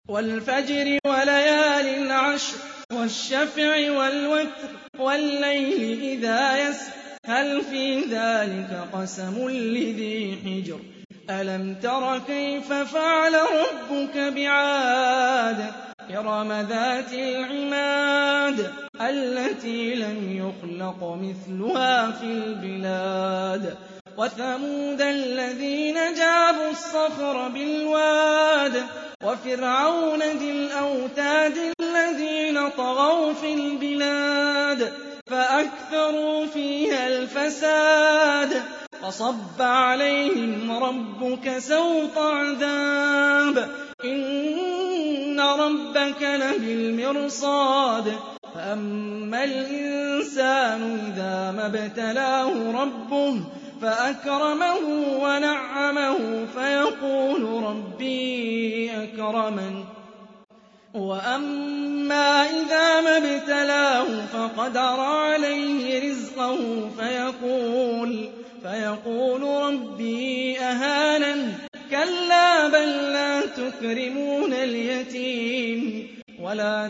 وَالْفَجْرِ وَلَيَالٍ عَشْرٍ وَالشَّفْعِ وَالْوَتْرِ وَاللَّيْلِ إِذَا يَسْرِ هَلْ فِي ذَٰلِكَ قَسَمٌ لِّذِي حِجْرٍ أَلَمْ تَرَ كَيْفَ فَعَلَ رَبُّكَ بِعَادٍ إِرَمَ ذَاتِ الْعِمَادِ الَّتِي لَمْ يُخْلَقْ مِثْلُهَا فِي الْبِلَادِ وَثَمُودَ الَّذِينَ جَابُوا الصَّخْرَ بِالْوَادِ وَفِرْعَوْنَ ذِي الْأَوْتَادِ الَّذِينَ طَغَوْا فِي الْبِلَادِ فَأَكْثَرُوا فِيهَا الْفَسَادَ فَصَبَّ عَلَيْهِمْ رَبُّكَ سَوْطَ عَذَابٍ إِنَّ رَبَّكَ لَبِالْمِرْصَادِ فَأَمَّا الْإِنسَانُ إِذَا مَا ابْتَلَاهُ رَبُّهُ فَأَكْرَمَهُ وَنَعَّمَهُ فَيَقُولُ رَبِّي أَكْرَمَنِ وَأَمَّا إِذَا مَا ابْتَلَاهُ فَقَدَرَ عَلَيْهِ رِزْقَهُ فيقول رَبِّي أَهَانَنِ كَلَّا بَل لَّا تُكْرِمُونَ الْيَتِيمَ وَلَا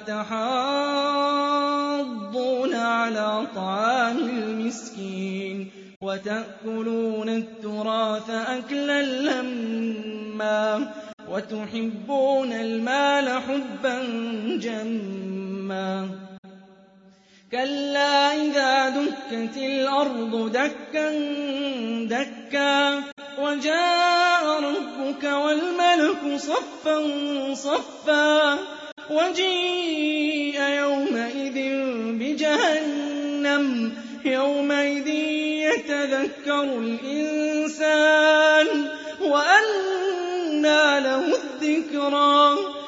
تَحَاضُّونَ عَلَىٰ طَعَامِ الْمِسْكِينِ وَتَأْكُلُونَ التُّرَاثَ أَكْلًا لَّمًّا وَتُحِبُّونَ الْمَالَ حُبًّا جَمًّا كَلَّا إِذَا دُكَّتِ الْأَرْضُ دَكًّا دَكًّا وَجَاءَ رَبُّكَ وَالْمَلَكُ صَفًّا صَفًّا وَجِيءَ يَوْمَئِذٍ بِجَهَنَّمَ يَوْمَئِذٍ يَتَذَكَّرُ الْإِنسَانُ وَأَنَّىٰ لَهُ الذِّكْرَىٰ